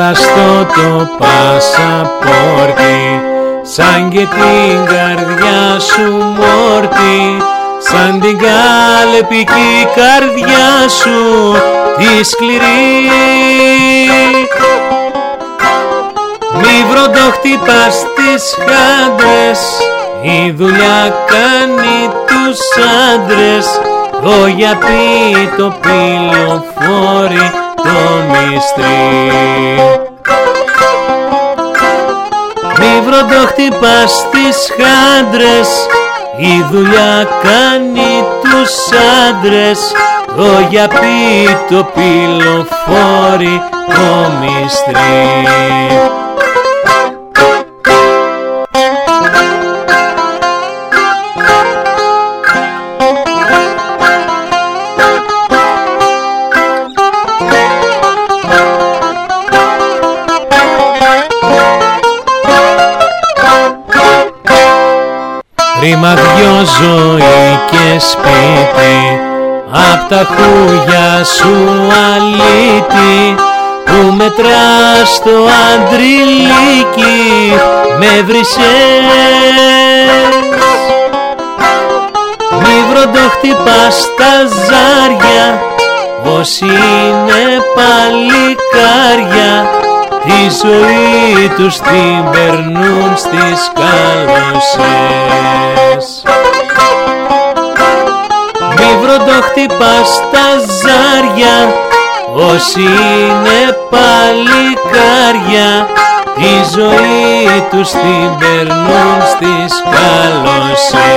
χαλαστό το πασαπόρτι, σαν και την καρδιά σου μόρτι, σαν την καλεπική καρδιά σου τη σκληρή. Μη βροντοχτυπάς τις χάντρες, η δουλειά κάνει τους άντρες, το γιατί το πυλοφόρει το μυστρί. Μη βροντοχτυπάς τις χάντρες, η δουλειά κάνει τους άντρες, το γιατί το πυλοφόρει το μυστρί. Ρήμα δυο ζωή και σπίτι, απ' τα χούγια σου αλήτη, που μετράς το αντριλίκι με βρυσές. Μη βροντοχτυπάς τα ζάρια, όσοι είναι παλικάρια, τη ζωή τους την περνούν στις καλωσές. Μη βροντοχτυπάς τα ζάρια, όσοι είναι παλικάρια, τη ζωή τους την περνούν στις καλωσές.